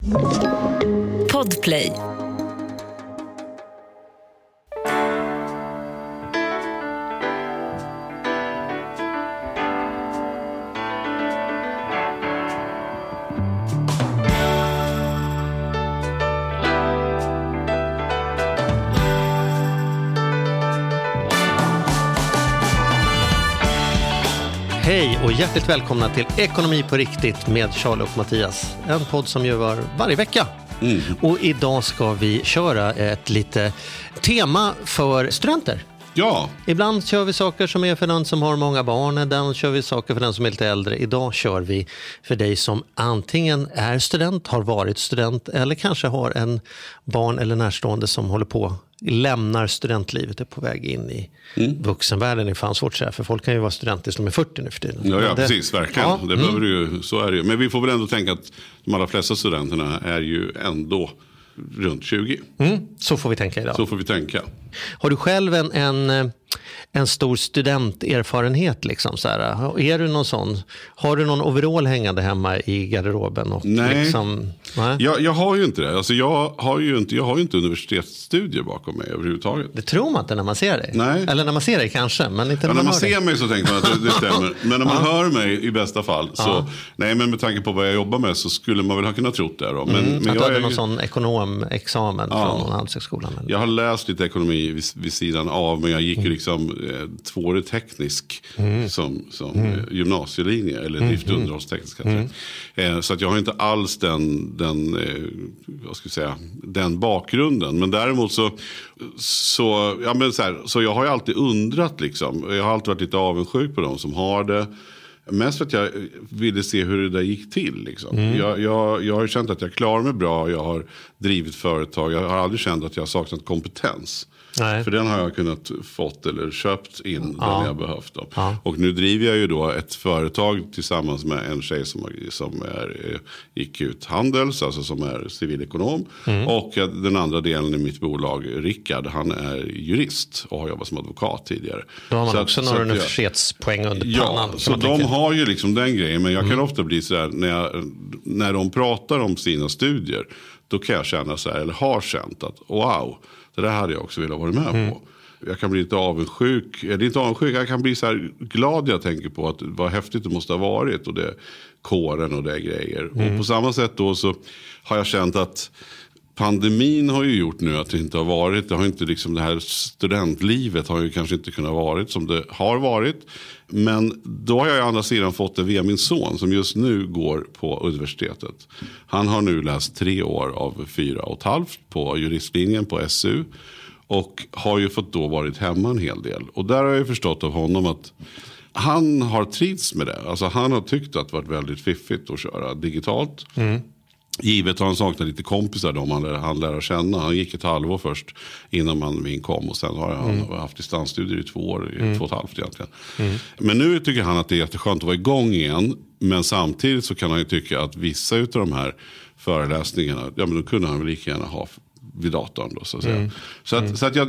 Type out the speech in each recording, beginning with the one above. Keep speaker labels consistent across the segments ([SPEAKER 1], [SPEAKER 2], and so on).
[SPEAKER 1] Podplay.
[SPEAKER 2] Hej och hjärtligt välkomna till Ekonomi på riktigt med Charlie och Mattias. En podd som gör varje vecka. Och idag ska vi köra ett lite tema för studenter.
[SPEAKER 3] Ja.
[SPEAKER 2] Ibland kör vi saker som är för den som har många barn. Ibland kör vi saker för den som är lite äldre. Idag kör vi för dig som antingen är student, har varit student eller kanske har en barn eller närstående som håller på, lämnar studentlivet, är på väg in i vuxenvärlden. Det fanns svårt så här, för folk kan ju vara studenter som är 40 nu för tiden.
[SPEAKER 3] Ja, precis, verkligen. Ja. Det behöver ju, så är det ju. Men vi får väl ändå tänka att de allra flesta studenterna är ju ändå runt 20.
[SPEAKER 2] Så får vi tänka idag.
[SPEAKER 3] Så får vi tänka.
[SPEAKER 2] Har du själv en stor studenterfarenhet liksom så här? Är du någon sån? Har du någon overall hängande hemma i garderoben? Och
[SPEAKER 3] nej.
[SPEAKER 2] Liksom,
[SPEAKER 3] nej? Jag har ju inte det. Alltså jag har ju inte universitetsstudier bakom mig överhuvudtaget.
[SPEAKER 2] Det tror man inte när man ser dig.
[SPEAKER 3] Nej.
[SPEAKER 2] Eller när man ser dig kanske, men inte
[SPEAKER 3] när man ser
[SPEAKER 2] dig.
[SPEAKER 3] mig så tänker man att det stämmer. Men när man hör mig i bästa fall så, nej, men med tanke på vad jag jobbar med så skulle man väl ha kunnat tro det då. Men
[SPEAKER 2] att du hade någon sån ekonomexamen från någon handelshögskolan.
[SPEAKER 3] Jag har läst lite ekonomi vid sidan av, men jag gick ju liksom tvåårig teknisk som gymnasielinje eller drift- och underhållsteknisk. Så att jag har inte alls den bakgrunden. Men däremot så jag har ju alltid undrat liksom. Jag har alltid varit lite avundsjuk på dem som har det. Mest för att jag ville se hur det där gick till. Liksom. Jag har känt att jag klarar mig bra. Jag har drivit företag. Jag har aldrig känt att jag har saknat kompetens. Nej. För den har jag kunnat fått eller köpt in där jag behövt. Och nu driver jag ju då ett företag tillsammans med en tjej som gick ut handels, alltså som är civilekonom. Och den andra delen i mitt bolag, Rickard, han är jurist och har jobbat som advokat tidigare.
[SPEAKER 2] Då har man också några universitetspoäng under pannan.
[SPEAKER 3] Ja, så de har ju liksom den grejen. Men jag kan ofta bli så här, när de pratar om sina studier, då kan jag känna så här, eller har känt att wow, det där hade jag också velat vara med på. Jag kan bli lite avundsjuk. Eller inte avundsjuk, jag kan bli så här glad jag tänker på att vad häftigt det måste ha varit. Och det kåren och det grejer. Och på samma sätt då så har jag känt att pandemin har ju gjort nu att det inte har varit. Det har inte liksom, det här studentlivet har ju kanske inte kunnat varit som det har varit. Men då har jag å andra sidan fått det via min son som just nu går på universitetet. Han har nu läst 3 år av 4,5 på juristlinjen på SU. Och har ju fått då varit hemma en hel del. Och där har jag ju förstått av honom att han har trivts med det. Alltså han har tyckt att det varit väldigt fiffigt att köra digitalt. Givet har han saknat lite kompisar då han lär känna. Han gick ett halvår först innan min kom. Och sen har han haft distansstudier i 2 år, 2,5 egentligen. Men nu tycker han att det är jätteskönt att vara igång igen. Men samtidigt så kan han ju tycka att vissa av de här föreläsningarna, ja men då kunde han väl lika gärna ha vid datorn då så att säga. Så att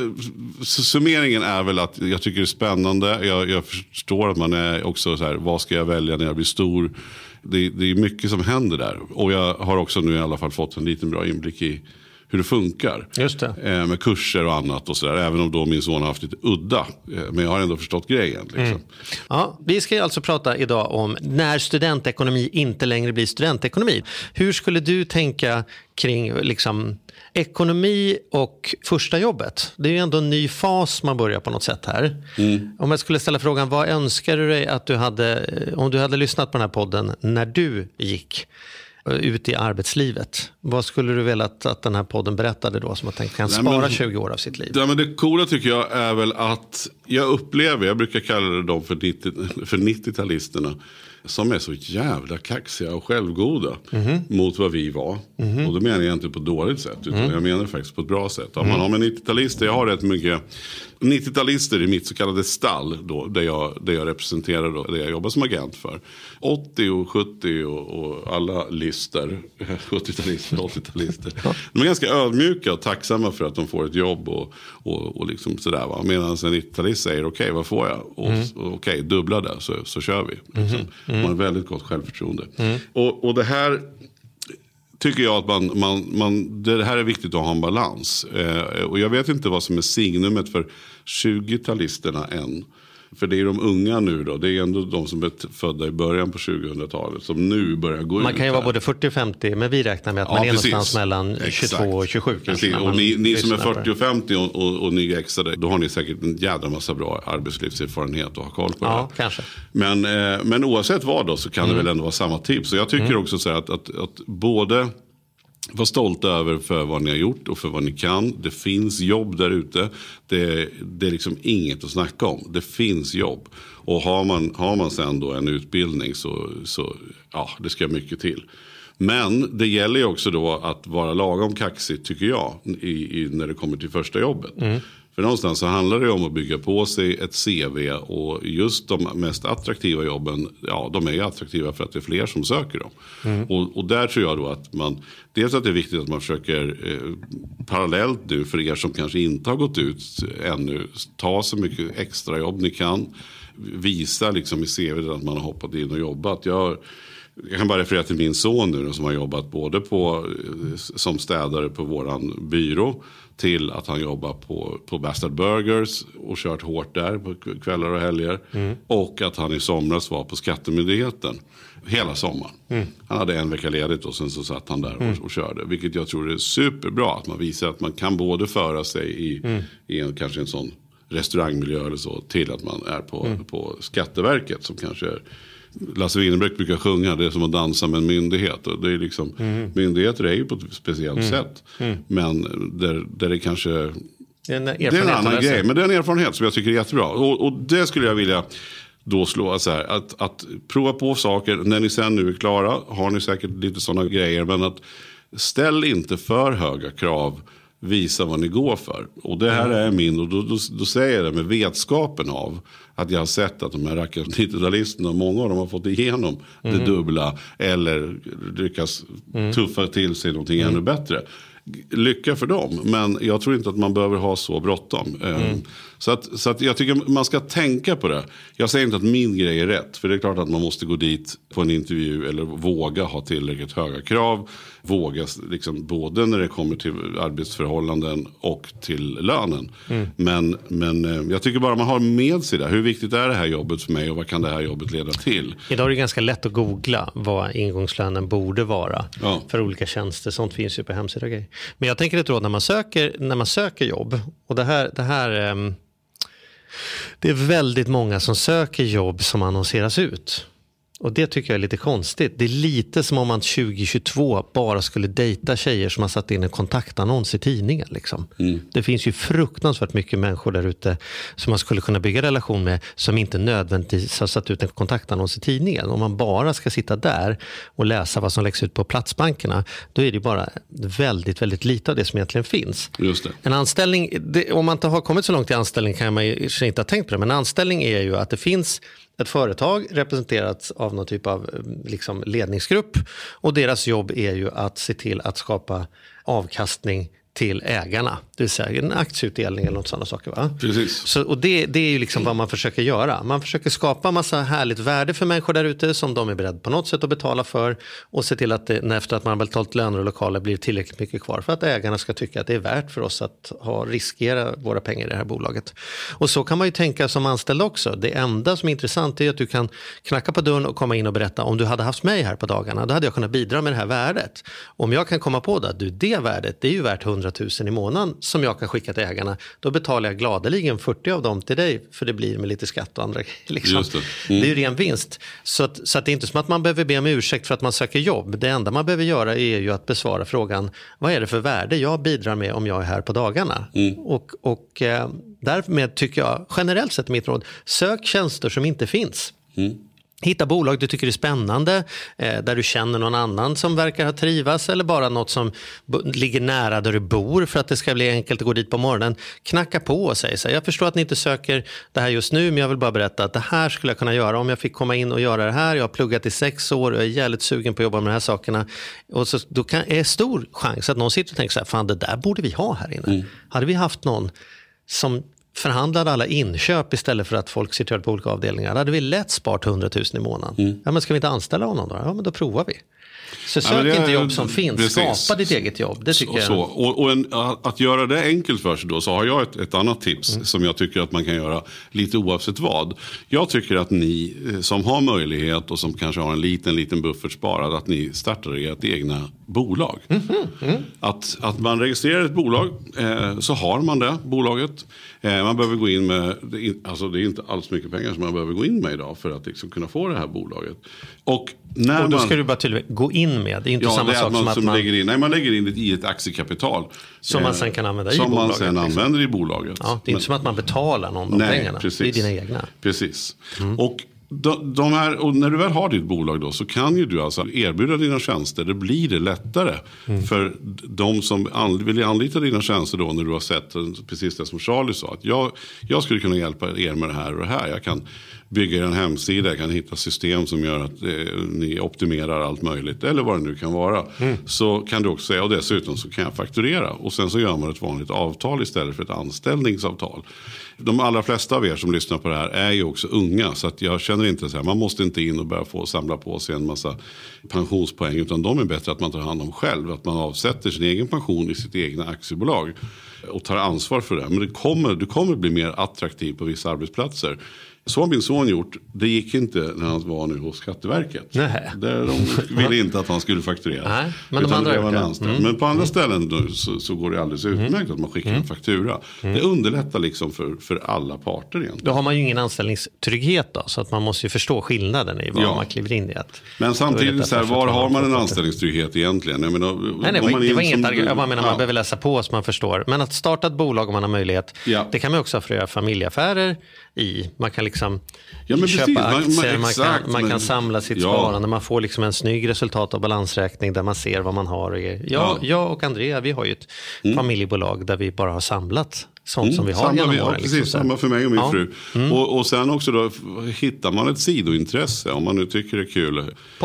[SPEAKER 3] summeringen är väl att jag tycker det är spännande. Jag förstår att man är också så här, vad ska jag välja när jag blir stor? Det är mycket som händer där. Och jag har också nu i alla fall fått en liten bra inblick i hur det funkar.
[SPEAKER 2] Just det.
[SPEAKER 3] Med kurser och annat och sådär. Även om då min son har haft lite udda. Men jag har ändå förstått grejen. Liksom.
[SPEAKER 2] Ja, vi ska alltså prata idag om när studentekonomi inte längre blir studentekonomi. Hur skulle du tänka kring liksom ekonomi och första jobbet? Det är ju ändå en ny fas man börjar på något sätt här. Om jag skulle ställa frågan, vad önskar du dig att du hade, om du hade lyssnat på den här podden när du gick ut i arbetslivet? Vad skulle du vilja att den här podden berättade då som att den kan spara 20 år av sitt liv?
[SPEAKER 3] Ja, men det coola tycker jag är väl att jag brukar kalla dem för 90-talisterna som är så jävla kaxiga och självgoda mot vad vi var. Och då menar jag inte på ett dåligt sätt utan jag menar faktiskt på ett bra sätt. Om man har med 90-talister, jag har rätt mycket 90-talister i mitt så kallade stall då, där jag representerar då, där jag jobbar som agent för. 80 och 70 och alla lister, 70-talister, 80-talister. De är ganska ödmjuka och tacksamma för att de får ett jobb och liksom sådär va. Medan en 90-talist säger okej, vad får jag? Och okej, dubbla det så kör vi. Liksom. Man har väldigt gott självförtroende. Och det här tycker jag att det här är viktigt att ha en balans. Och jag vet inte vad som är signumet för 20-talisterna än. För det är de unga nu då. Det är ändå de som är födda i början på 2000-talet som nu börjar gå ut.
[SPEAKER 2] Man kan ju vara både 40 och 50, men vi räknar med att man är någonstans mellan 22 och 27.
[SPEAKER 3] Och ni som är 40 och 50 och nyexade, då har ni säkert en jävla massa bra arbetslivserfarenhet och ha koll på det.
[SPEAKER 2] Kanske.
[SPEAKER 3] Men oavsett vad då, så kan det väl ändå vara samma tips. Så jag tycker också så här att både var stolta över för vad ni har gjort och för vad ni kan. Det finns jobb där ute. Det är liksom inget att snacka om. Det finns jobb. Och har man sen då en utbildning så ja, det ska mycket till. Men det gäller ju också då att vara lagom kaxig, tycker jag, när det kommer till första jobbet. För någonstans så handlar det om att bygga på sig ett CV, och just de mest attraktiva jobben, ja, de är ju attraktiva för att det är fler som söker dem. Och där tror jag då att dels att det är viktigt att man försöker parallellt nu, för er som kanske inte har gått ut ännu, ta så mycket extra jobb ni kan. Visa liksom i CV att man har hoppat in och jobbat. Jag kan bara referera till min son nu som har jobbat både som städare på våran byrå, till att han jobbar på Bastard Burgers och kört hårt där på kvällar och helger. Och att han i somras var på Skattemyndigheten hela sommaren. Han hade en vecka ledigt och sen så satt han där och körde. Vilket jag tror är superbra, att man visar att man kan både föra sig i kanske en sån restaurangmiljö eller så, till att man är på Skatteverket, som kanske är, Lasse Winnerbäck brukar sjunga, det är som att dansa med en myndighet. Och det är liksom, myndigheter är ju på ett speciellt sätt. Men där det kanske... Det är en annan grej, men det är en erfarenhet som jag tycker är jättebra. Och det skulle jag vilja då slå så här, att prova på saker. När ni sen nu är klara har ni säkert lite sådana grejer, men att ställ inte för höga krav. Visa vad ni går för. Och det här är min, och då säger jag det med vetskapen av att jag har sett att de här rackars 90-talisterna, många av dem har fått igenom det dubbla, eller lyckas tuffa till sig någonting ännu bättre. Lycka för dem, men jag tror inte att man behöver ha så bråttom. Så att jag tycker man ska tänka på det. Jag säger inte att min grej är rätt, för det är klart att man måste gå dit på en intervju eller våga ha tillräckligt höga krav. Våga liksom, både när det kommer till arbetsförhållanden och till lönen. Men jag tycker bara man har med sig det. Hur viktigt är det här jobbet för mig, och vad kan det här jobbet leda till?
[SPEAKER 2] Idag är det ganska lätt att googla vad ingångslönen borde vara för olika tjänster. Sånt finns ju på hemsida och grejer. Men jag tänker ett råd när man söker jobb, och det här det är väldigt många som söker jobb som annonseras ut. Och det tycker jag är lite konstigt. Det är lite som om man 2022 bara skulle dejta tjejer som har satt in en kontaktannons i tidningen. Liksom. Det finns ju fruktansvärt mycket människor där ute som man skulle kunna bygga relation med, som inte nödvändigtvis har satt ut en kontaktannons i tidningen. Om man bara ska sitta där och läsa vad som läggs ut på platsbankerna, då är det bara väldigt, väldigt lite av det som egentligen finns.
[SPEAKER 3] Just det.
[SPEAKER 2] En anställning, om man inte har kommit så långt i anställning kan man ju inte ha tänkt på det, men en anställning är ju att det finns ett företag representerat av någon typ av liksom ledningsgrupp, och deras jobb är ju att se till att skapa avkastning till ägarna, det vill säga en aktieutdelning eller något sådana saker, va?
[SPEAKER 3] Precis.
[SPEAKER 2] Så, och det är ju liksom vad man försöker göra. Man försöker skapa massa härligt värde för människor där ute som de är beredda på något sätt att betala för, och se till att efter att man har betalt löner och lokaler blir tillräckligt mycket kvar för att ägarna ska tycka att det är värt för oss att riskera våra pengar i det här bolaget. Och så kan man ju tänka som anställd också. Det enda som är intressant är att du kan knacka på dörren och komma in och berätta, om du hade haft mig här på dagarna, då hade jag kunnat bidra med det här värdet. Om jag kan komma på det värdet, det är ju värt 100 000 i månaden som jag kan skicka till ägarna, då betalar jag gladeligen 40 av dem till dig, för det blir med lite skatt och andra liksom. Det är ju ren vinst. Så att det är inte som att man behöver be om ursäkt för att man söker jobb. Det enda man behöver göra är ju att besvara frågan, vad är det för värde jag bidrar med om jag är här på dagarna? Och därmed tycker jag generellt sett mitt råd, sök tjänster som inte finns. Hitta bolag du tycker är spännande, där du känner någon annan som verkar ha trivas, eller bara något som ligger nära där du bor för att det ska bli enkelt att gå dit på morgonen. Knacka på och säg så här, jag förstår att ni inte söker det här just nu, men jag vill bara berätta att det här skulle jag kunna göra om jag fick komma in och göra det här. Jag har pluggat i 6 år och är jävligt sugen på att jobba med de här sakerna. Och så, då är stor chans att någon sitter och tänker så här, fan det där borde vi ha här inne. Hade vi haft någon som förhandlade alla inköp istället för att folk sitter på olika avdelningar, hade vi lätt sparat 100 000 i månaden. Ja, men ska vi inte anställa honom då? Ja, men då provar vi. Så sök inte jobb som finns,
[SPEAKER 3] precis.
[SPEAKER 2] Skapa ditt eget jobb, det tycker jag.
[SPEAKER 3] Så. Att göra det enkelt för sig då, så har jag ett annat tips som jag tycker att man kan göra lite oavsett vad. Jag tycker att ni som har möjlighet och som kanske har en liten buffert sparad, att ni startar ert egna bolag. Att man registrerar ett bolag, så har man det bolaget. Man behöver gå in med, alltså det är inte alls mycket pengar som man behöver gå in med idag för att liksom kunna få det här bolaget. Och då
[SPEAKER 2] ska du bara tydligen gå in med, det är inte samma sak som att man
[SPEAKER 3] lägger in. Nej, man lägger in det i ett aktiekapital.
[SPEAKER 2] Som man sen kan använda i
[SPEAKER 3] bolaget.
[SPEAKER 2] bolaget.
[SPEAKER 3] Som man sen använder i bolaget.
[SPEAKER 2] Ja, det är inte som att man betalar någon av pengarna.
[SPEAKER 3] Precis.
[SPEAKER 2] Det är dina egna.
[SPEAKER 3] Precis. Och och när du väl har ditt bolag då, så kan ju du alltså erbjuda dina tjänster. Det blir det lättare för de som vill anlita dina tjänster då, när du har sett precis det som Charlie sa, att jag skulle kunna hjälpa er med det här och det här. Jag kan bygga en hemsida, jag kan hitta system som gör att ni optimerar allt möjligt, eller vad det nu kan vara. Så kan du också säga, och dessutom så kan jag fakturera, och sen så gör man ett vanligt avtal istället för ett anställningsavtal. De allra flesta av er som lyssnar på det här är ju också unga, så att jag känner inte så här, man måste inte in och börja få samla på sig en massa pensionspoäng, utan de är bättre att man tar hand om själv, att man avsätter sin egen pension i sitt egna aktiebolag och tar ansvar för det. Men du kommer bli mer attraktiv på vissa arbetsplatser. Så har min son gjort. Det gick inte när han var nu hos Skatteverket.
[SPEAKER 2] Nej.
[SPEAKER 3] Där de ville inte att han skulle fakturera.
[SPEAKER 2] Nej, men de andra
[SPEAKER 3] Men på andra ställen då, så går det alldeles utmärkt att man skickar en faktura. Det underlättar liksom för alla parter egentligen.
[SPEAKER 2] Då har man ju ingen anställningstrygghet då, så att man måste ju förstå skillnaden i vad man kliver in i.
[SPEAKER 3] Men samtidigt så här, var har man en anställningstrygghet egentligen? Jag menar,
[SPEAKER 2] det var inget argument. Jag menar, man behöver läsa på så man förstår. Men att starta ett bolag om man har möjlighet, det kan man också för att göra familjeaffärer i. Man kan liksom köpa aktier, man kan samla sitt sparande, man får liksom en snygg resultat av balansräkning där man ser vad man har. Jag och Andrea, vi har ju ett familjebolag där vi bara har samlat sånt som vi har genom åren.
[SPEAKER 3] Precis, samma för mig och min fru. Och sen också då hittar man ett sidointresse, om man nu tycker det är kul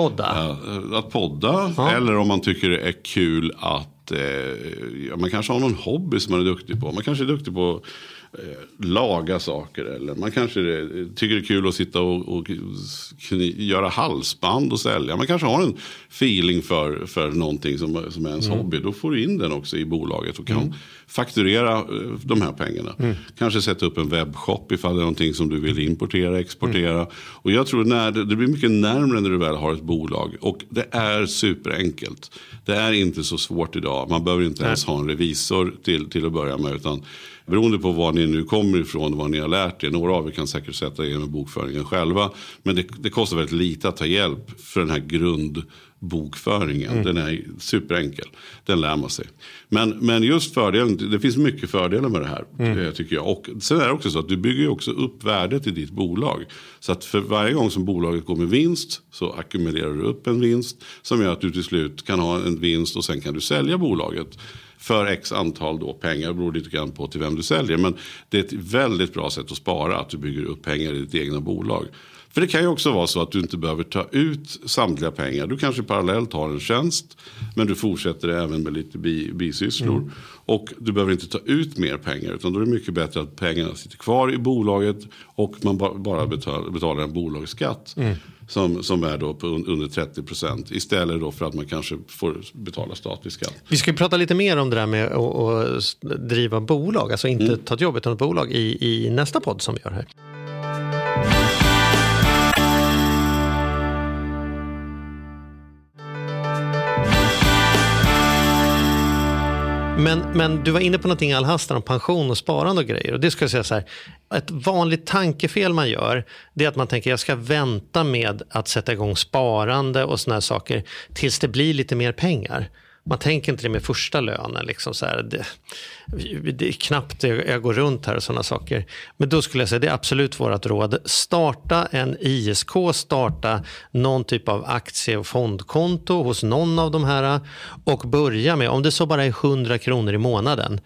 [SPEAKER 3] att podda, eller om man tycker det är kul att man kanske har någon hobby som man är duktig på. Man kanske är duktig på laga saker, eller man kanske tycker det är kul att sitta och göra halsband och sälja. Man kanske har en feeling för någonting som är ens hobby. Då får du in den också i bolaget och kan fakturera de här pengarna. Kanske sätta upp en webbshop ifall det är någonting som du vill importera, exportera. Och jag tror det blir mycket närmare när du väl har ett bolag. Och det är superenkelt. Det är inte så svårt idag. Man behöver inte ens ha en revisor till att börja med, utan beroende på var ni nu kommer ifrån och vad ni har lärt er. Några av er kan säkert sätta er med bokföringen själva. Men det kostar väldigt lite att ta hjälp för den här grundbokföringen. Den är superenkel. Den lär man sig. Men just fördelen, det finns mycket fördelar med det här, tycker jag. Och sen är det också så att du bygger ju också upp värdet i ditt bolag. Så att för varje gång som bolaget går med vinst så ackumulerar du upp en vinst som gör att du till slut kan ha en vinst, och sen kan du sälja bolaget för x antal då pengar, beror lite grann på till vem du säljer. Men det är ett väldigt bra sätt att spara, att du bygger upp pengar i ditt egna bolag. För det kan ju också vara så att du inte behöver ta ut samtliga pengar. Du kanske parallellt har en tjänst, men du fortsätter även med lite bisysslor. Och du behöver inte ta ut mer pengar, utan då är det mycket bättre att pengarna sitter kvar i bolaget och man bara betalar en bolagsskatt. Som är då på under 30%, istället då för att man kanske får betala statlig skatt.
[SPEAKER 2] Vi ska prata lite mer om det där med att driva bolag, alltså inte ta ett jobb utan ett bolag i nästa podd som vi gör här. Men du var inne på någonting allhastan om pension och sparande och grejer. Och det ska jag säga så här. Ett vanligt tankefel man gör, det är att man tänker jag ska vänta med att sätta igång sparande och såna här saker tills det blir lite mer pengar. Man tänker inte det med första lönen. Liksom så här, det är knappt jag går runt här och sådana saker. Men då skulle jag säga det är absolut vårt råd. Starta en ISK, starta någon typ av aktie- och fondkonto hos någon av de här. Och börja med, om det så bara är 100 kronor i månaden.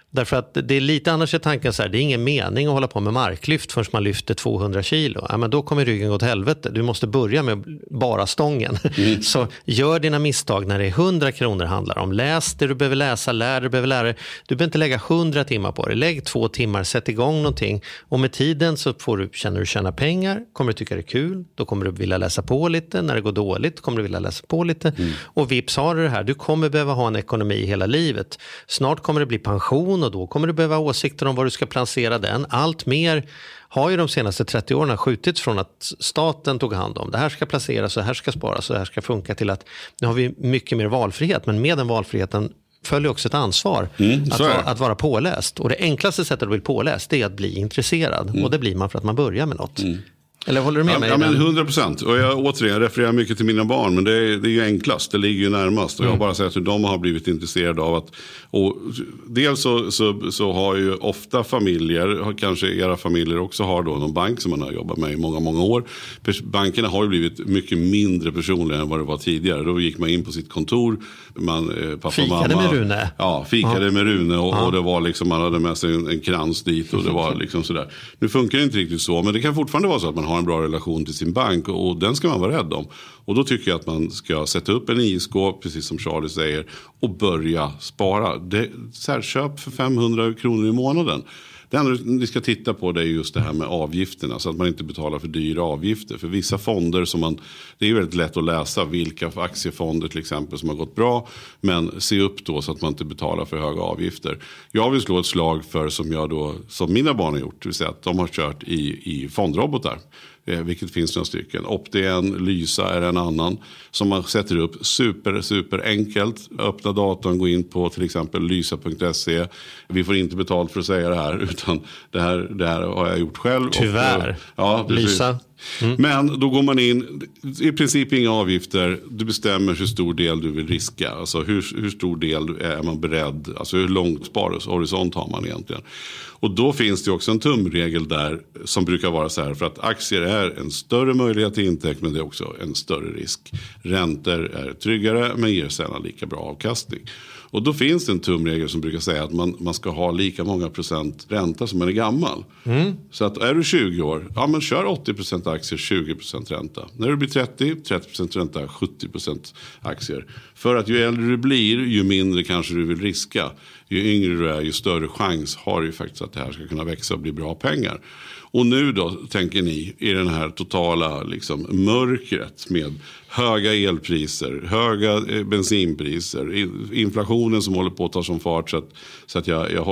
[SPEAKER 2] Därför att det är lite annars är tanken så här, det är ingen mening att hålla på med marklyft förrän man lyfter 200 kilo. Ja, men då kommer ryggen gå åt helvete. Du måste börja med bara stången. Så gör dina misstag när det är 100 kronor handlar om. Läs det du behöver läsa, lär det du behöver lära dig. Du behöver inte lägga 100 timmar på det. Lägg 2 timmar, sätt igång någonting. Och med tiden så känner du tjäna pengar, kommer du tycka det är kul. Då kommer du vilja läsa på lite. När det går dåligt kommer du vilja läsa på lite. Och vips har du det här. Du kommer behöva ha en ekonomi hela livet. Snart kommer det bli pension och då kommer du behöva åsikter om vad du ska placera den. Allt mer har ju de senaste 30 åren skjutits från att staten tog hand om. Det här ska placeras, så här ska sparas, så här ska funka till att nu har vi mycket mer valfrihet. Men med den valfriheten följer också ett ansvar att vara påläst. Och det enklaste sättet att bli påläst är att bli intresserad. Och det blir man för att man börjar med något. Eller håller du med mig?
[SPEAKER 3] Ja, men 100%. Och jag refererar mycket till mina barn, men det är ju enklast, det ligger ju närmast. Och jag har bara sett hur de har blivit intresserade av att, och dels så har ju ofta familjer, kanske era familjer också har då någon bank som man har jobbat med i många, många år. Bankerna har ju blivit mycket mindre personliga än vad det var tidigare. Då gick man in på sitt kontor, pappa och mamma.
[SPEAKER 2] Fikade med Rune.
[SPEAKER 3] Ja, fikade med Rune och det var liksom, man hade med sig en krans dit och det var liksom sådär. Nu funkar det inte riktigt så, men det kan fortfarande vara så att man har en bra relation till sin bank och den ska man vara rädd om. Och då tycker jag att man ska sätta upp en ISK, precis som Charlie säger, och börja spara. Köp för 500 kronor i månaden. Det enda ni ska titta på det är just det här med avgifterna, så att man inte betalar för dyra avgifter. För vissa fonder det är väldigt lätt att läsa vilka aktiefonder till exempel som har gått bra, men se upp då så att man inte betalar för höga avgifter. Jag vill slå ett slag för som mina barn har gjort, det vill säga att de har kört i fondrobotar. Vilket finns några stycken. Optien, Lysa är en annan som man sätter upp super enkelt. Öppna datorn, gå in på till exempel lysa.se. Vi får inte betalt för att säga det här, utan det här har jag gjort själv.
[SPEAKER 2] Tyvärr.
[SPEAKER 3] Ja,
[SPEAKER 2] Lysa.
[SPEAKER 3] Men då går man in, i princip inga avgifter, du bestämmer hur stor del du vill riska, alltså hur stor del är man beredd, alltså hur långt sparhorisont har man egentligen. Och då finns det också en tumregel där som brukar vara så här, för att aktier är en större möjlighet till intäkt, men det är också en större risk. Räntor är tryggare men ger sällan lika bra avkastning. Och då finns det en tumregel som brukar säga att man ska ha lika många procent ränta som man är gammal. Så att är du 20 år, ja men kör 80% aktier, 20% ränta. När du blir 30% ränta, 70% aktier. För att ju äldre du blir, ju mindre kanske du vill riska. Ju yngre du är, ju större chans har du faktiskt att det här ska kunna växa och bli bra pengar. Och nu då tänker ni i den här totala liksom mörkret med höga elpriser, höga bensinpriser, inflationen som håller på att ta som fart så att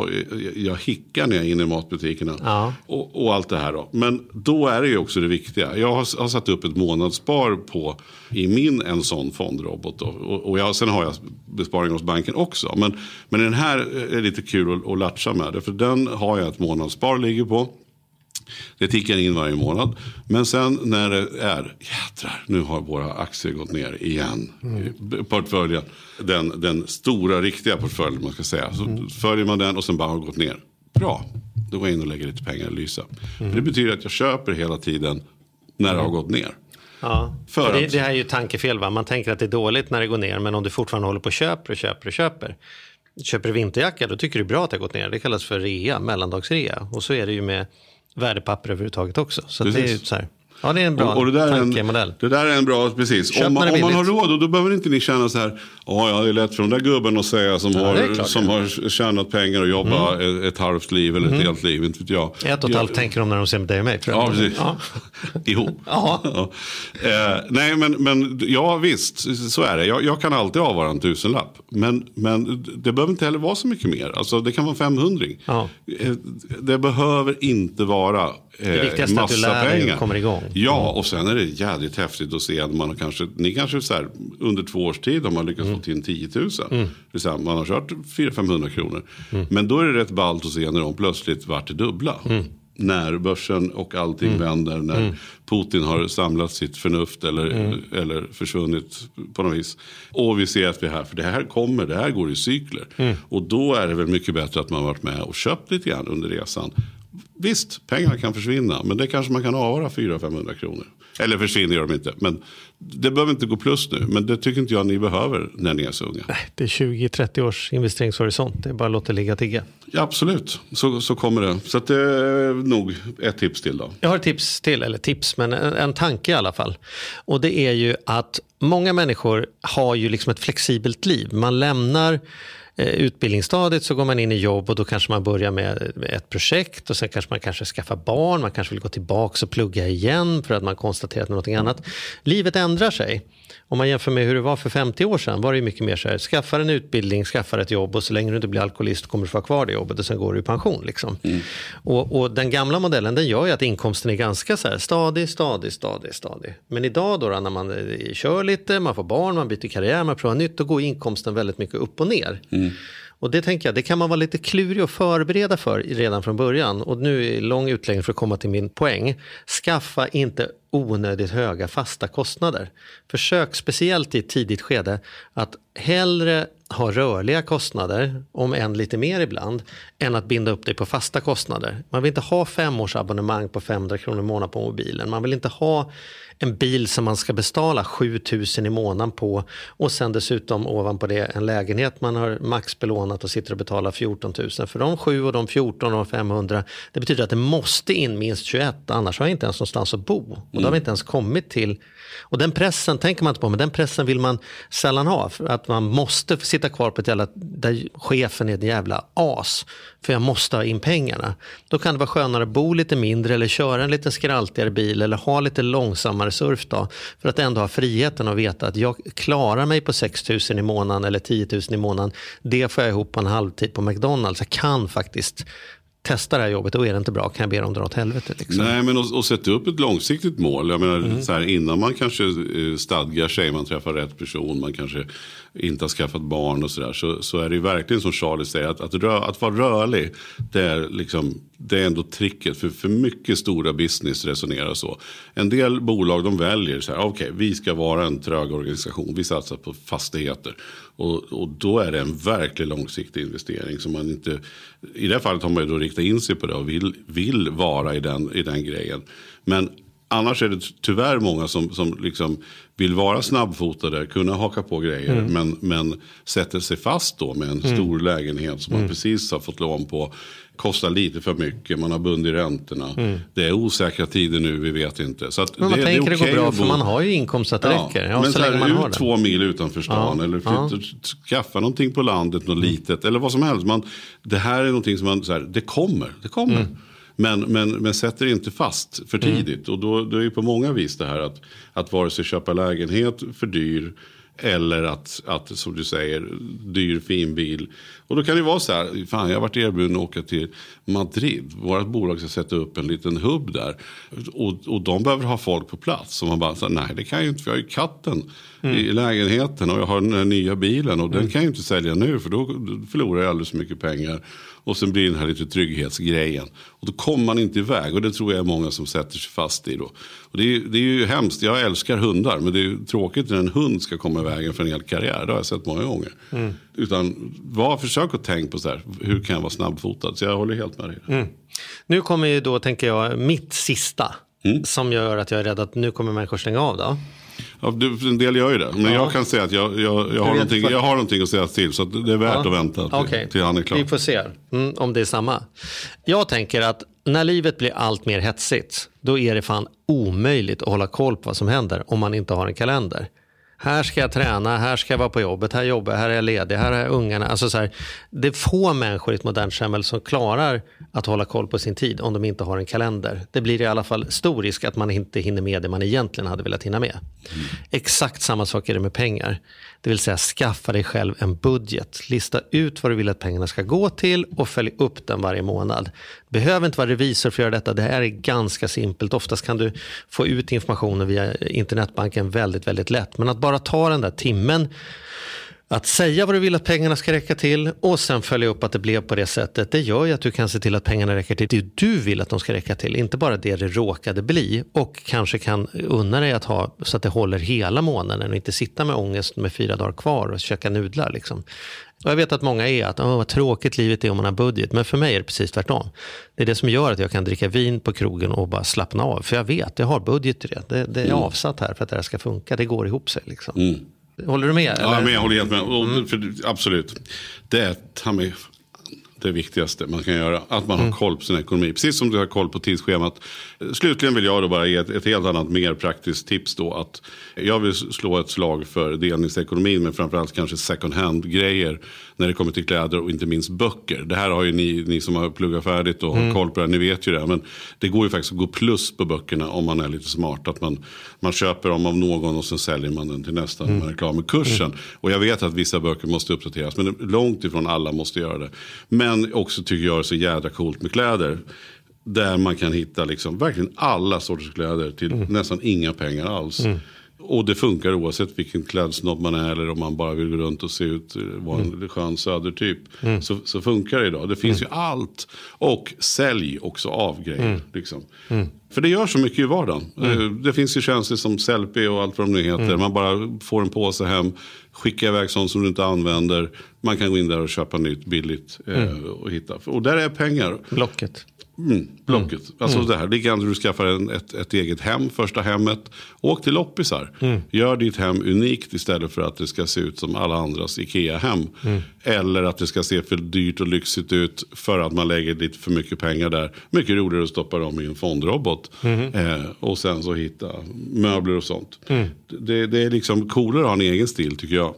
[SPEAKER 3] jag hickar när jag är inne i matbutikerna och allt det här då. Men då är det ju också det viktiga. Jag har satt upp ett månadsspar i en sån fondrobot då. Och sen har jag besparing hos banken också. Men den här är lite kul att latcha med det, för den har jag ett månadsspar ligger på. Det tickar in varje månad. Men sen när det är, jädrar, nu har våra aktier gått ner igen. Portföljen, den stora riktiga portföljen man ska säga. Så följer man den och sen bara har gått ner. Bra, då går jag in och lägger lite pengar i Lysa. Det betyder att jag köper hela tiden när det har gått ner.
[SPEAKER 2] Ja, det här är ju tankefel va? Man tänker att det är dåligt när det går ner, men om du fortfarande håller på och köper du vinterjacka, då tycker du bra att det har gått ner. Det kallas för rea, mellandagsrea. Och så är det ju med värdepapper överhuvudtaget också. Så det är ju så här. Ja, det är en bra tankemodell.
[SPEAKER 3] Det där är en bra, precis. Om man har råd, då behöver inte ni känna så här, ja, det är lätt för de där gubben att säga som har tjänat pengar och jobbat ett halvt liv eller ett helt liv, inte vet jag.
[SPEAKER 2] 1,5 tänker de när de ser dig och mig, tror jag.
[SPEAKER 3] Ja, precis. Ja. Ihop. Ja. Nej, men ja, visst, så är det. Jag kan alltid avvara en 1000-lapp. Men det behöver inte heller vara så mycket mer. Alltså, det kan vara 500. Ja. Det behöver inte vara
[SPEAKER 2] det viktigaste att du lär dig och kommer igång.
[SPEAKER 3] Ja, och sen är det jävligt häftigt att se att ni kanske så här, under 2 års tid har man lyckats få till 10 000. Det vill säga, man har kört 400-500 kronor. Men då är det rätt ballt att se när de plötsligt vart det dubbla. När börsen och allting vänder, när Putin har samlat sitt förnuft eller försvunnit på något vis. Och vi ser att för det här går i cykler. Och då är det väl mycket bättre att man varit med och köpt lite grann under resan. Visst, pengarna kan försvinna, men det kanske man kan avvara 400-500 kronor. Eller försvinner gör de inte. Men det behöver inte gå plus nu. Men det tycker inte jag ni behöver när ni är så unga.
[SPEAKER 2] Nej, det är 20-30 års investeringshorisont. Det är bara att låta ligga tigga.
[SPEAKER 3] Ja, absolut, så kommer det. Så att det är nog ett tips till då.
[SPEAKER 2] Jag har ett tips till, eller tips, men en tanke i alla fall. Och det är ju att många människor har ju liksom ett flexibelt liv. Man lämnar utbildningsstadiet, så går man in i jobb och då kanske man börjar med ett projekt och sen kanske man skaffar barn, man kanske vill gå tillbaka och plugga igen för att man konstaterat något annat. Livet ändrar sig. Om man jämför med hur det var för 50 år sedan var det ju mycket mer så här, skaffar en utbildning, skaffar ett jobb och så länge du inte blir alkoholist kommer du få kvar det jobbet och sen går du i pension liksom. Och den gamla modellen, den gör ju att inkomsten är ganska så här stadig. Men idag då när man kör lite, man får barn, man byter karriär, man provar nytt, då går inkomsten väldigt mycket upp och ner. Och det tänker jag, det kan man vara lite klurig och förbereda för redan från början. Och nu är lång utläggning för att komma till min poäng. Skaffa inte onödigt höga fasta kostnader. Försök speciellt i ett tidigt skede att hellre ha rörliga kostnader, om än lite mer ibland, än att binda upp dig på fasta kostnader. Man vill inte ha 5 års abonnemang på 500 kronor i månaden på mobilen. Man vill inte ha en bil som man ska betala 7 000 i månaden på och sen dessutom ovanpå det en lägenhet man har maxbelånat och sitter och betalar 14 000. För de 7 och de 14 och de 500, det betyder att det måste in minst 21, annars har jag inte ens någonstans att bo. Och då har vi inte ens kommit till. Och den pressen tänker man inte på, men den pressen vill man sällan ha. För att man måste sitta kvar på ett jävla, där chefen är ett jävla as. För jag måste ha in pengarna. Då kan det vara skönare att bo lite mindre eller köra en lite skraltigare bil eller ha lite långsammare surfdag. För att ändå ha friheten och veta att jag klarar mig på 6 000 i månaden eller 10 000 i månaden. Det får jag ihop på en halvtid på McDonalds. Jag kan faktiskt testa det här jobbet och är det inte bra kan jag be dem dra åt helvete. Liksom.
[SPEAKER 3] Nej, men att sätta upp ett långsiktigt mål. Jag menar, så här, innan man kanske stadgar sig, man träffar rätt person, man kanske inte har skaffat barn och sådär. Så är det ju verkligen som Charlie säger, att vara rörlig, det är ändå tricket. För mycket stora business resonerar så. En del bolag de väljer så här, okej, vi ska vara en trög organisation, vi satsar på fastigheter. Och då är det en verklig långsiktig investering som man inte, i det här fallet har man ju då riktat in sig på det och vill vara i den grejen. Men annars är det tyvärr många som liksom vill vara snabbfotade, kunna haka på grejer men sätter sig fast då med en stor lägenhet som man precis har fått lån på. Kostar lite för mycket, man har bundit räntorna. Det är osäkra tider nu, vi vet inte. Så att
[SPEAKER 2] men man tänker det går bra för man har ju inkomst att det räcker.
[SPEAKER 3] Ja, men så länge man har 2 mil utanför stan eller skaffa någonting på landet, något litet eller vad som helst. Det här är någonting som man så här, det kommer. Men sätter inte fast för tidigt. Och då är det på många vis det här att vare sig köpa lägenhet för dyr eller att som du säger, dyr fin bil. Och då kan det vara så här, fan jag har varit erbjuden att åka till Madrid. Vårt bolag ska sätta upp en liten hubb där. Och de behöver ha folk på plats. Så man bara säger, nej det kan jag ju inte, för jag har ju katten i lägenheten och jag har den här nya bilen. Och den kan jag ju inte sälja nu för då förlorar jag alldeles så mycket pengar. Och sen blir den här lite trygghetsgrejen. Och då kommer man inte iväg. Och det tror jag är många som sätter sig fast i då. Och det är ju hemskt. Jag älskar hundar. Men det är ju tråkigt när en hund ska komma iväg för en hel karriär. Det har jag sett många gånger. Utan försök att tänka på så här. Hur kan jag vara snabbfotad? Så jag håller helt med dig.
[SPEAKER 2] Nu kommer ju då, tänker jag, mitt sista. Som gör att jag är rädd att nu kommer människor stänga av då.
[SPEAKER 3] Ja, en del gör ju det. Men jag kan säga att jag har någonting att säga till. Så att det är värt att vänta till han är klar.
[SPEAKER 2] Vi får se om det är samma. Jag tänker att när livet blir allt mer hetsigt, då är det fan omöjligt att hålla koll på vad som händer om man inte har en kalender. Här ska jag träna, här ska jag vara på jobbet, här jobbar jag, här är jag ledig, här är ungarna. Alltså så här, det är få människor i ett modernt samhälle som klarar att hålla koll på sin tid om de inte har en kalender. Det blir i alla fall stor risk att man inte hinner med det man egentligen hade velat hinna med. Exakt samma sak är det med pengar. Det vill säga skaffa dig själv en budget. Lista ut vad du vill att pengarna ska gå till och följ upp den varje månad. Behöver inte vara revisor för att göra detta. Det här är ganska simpelt. Oftast kan du få ut informationen via internetbanken väldigt, väldigt lätt. Men att bara ta den där timmen Att säga vad du vill att pengarna ska räcka till och sen följa upp att det blev på det sättet. Det gör ju att du kan se till att pengarna räcker till det du vill att de ska räcka till. Inte bara det råkade bli. Och kanske kan unna dig att ha så att det håller hela månaden och inte sitta med ångest med 4 dagar kvar och käka nudlar liksom. Och jag vet att många är att vad tråkigt livet är om man har budget. Men för mig är det precis tvärtom. Det är det som gör att jag kan dricka vin på krogen och bara slappna av. För jag vet, jag har budget till det. Det är avsatt här för att det här ska funka. Det går ihop sig liksom. Håller du med? Eller?
[SPEAKER 3] Ja, men jag håller helt med. För, absolut. Det är det viktigaste man kan göra. Att man har koll på sin ekonomi. Precis som du har koll på tidsschemat. Slutligen vill jag då bara ge ett helt annat, mer praktiskt tips då. Att jag vill slå ett slag för delningsekonomin. Men framförallt kanske second hand-grejer. När det kommer till kläder och inte minst böcker. Det här har ju ni som har pluggat färdigt och har koll på det. Ni vet ju det. Men det går ju faktiskt att gå plus på böckerna om man är lite smart. Att man köper dem av någon och sen säljer man den till nästa när man är klar med kursen. Och jag vet att vissa böcker måste uppdateras. Men långt ifrån alla måste göra det. Men också tycker jag är så jädra coolt med kläder. Där man kan hitta liksom verkligen alla sorters kläder till nästan inga pengar alls. Och det funkar oavsett vilken klädsnobb man är eller om man bara vill gå runt och se ut vara en skön södertyp. Så funkar det idag. Det finns ju allt. Och sälj också av grejer. Liksom. För det gör så mycket i vardagen. Det finns ju tjänster som Sellpy och allt vad de nu heter. Man bara får en påse hem. Skicka iväg sånt som du inte använder. Man kan gå in där och köpa nytt billigt och hitta. Och där är pengar. Blocket. Alltså det här, likadant du skaffar ett eget hem, första hemmet. Åk till loppisar. Gör ditt hem unikt istället för att det ska se ut som alla andras Ikea-hem. Eller att det ska se för dyrt och lyxigt ut för att man lägger lite för mycket pengar där. Mycket roligare att stoppa dem i en fondrobot. Och sen så hitta möbler och sånt. Det är liksom coolare att ha en egen stil tycker jag.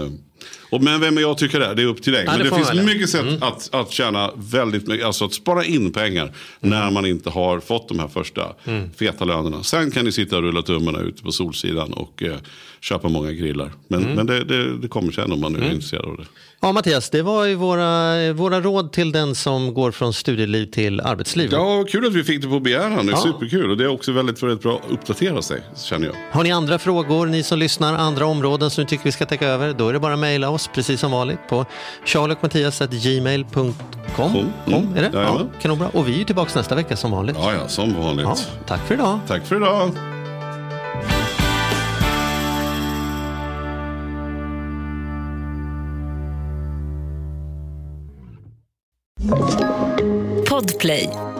[SPEAKER 3] Men vem jag tycker det är upp till dig. Men det finns mycket sätt att tjäna väldigt mycket. Alltså att spara in pengar när man inte har fått de här första feta lönerna. Sen kan ni sitta och rulla tummarna ute på solsidan och köpa många grillar. Men det kommer sen om man nu är intresserad av det.
[SPEAKER 2] Ja Mattias, det var ju våra råd till den som går från studieliv till arbetsliv.
[SPEAKER 3] Ja, kul att vi fick det på begäran. Det är superkul och det är också väldigt bra att uppdatera sig, känner jag.
[SPEAKER 2] Har ni andra frågor, ni som lyssnar, andra områden som ni tycker vi ska täcka över, då är det bara att mejla oss precis som vanligt på charlieochmattias@gmail.com. Är det? Ja, kanonbra. Och vi är ju tillbaka nästa vecka som vanligt.
[SPEAKER 3] Ja, som vanligt. Ja,
[SPEAKER 2] tack för idag.
[SPEAKER 3] Tack för idag.
[SPEAKER 1] Podplay.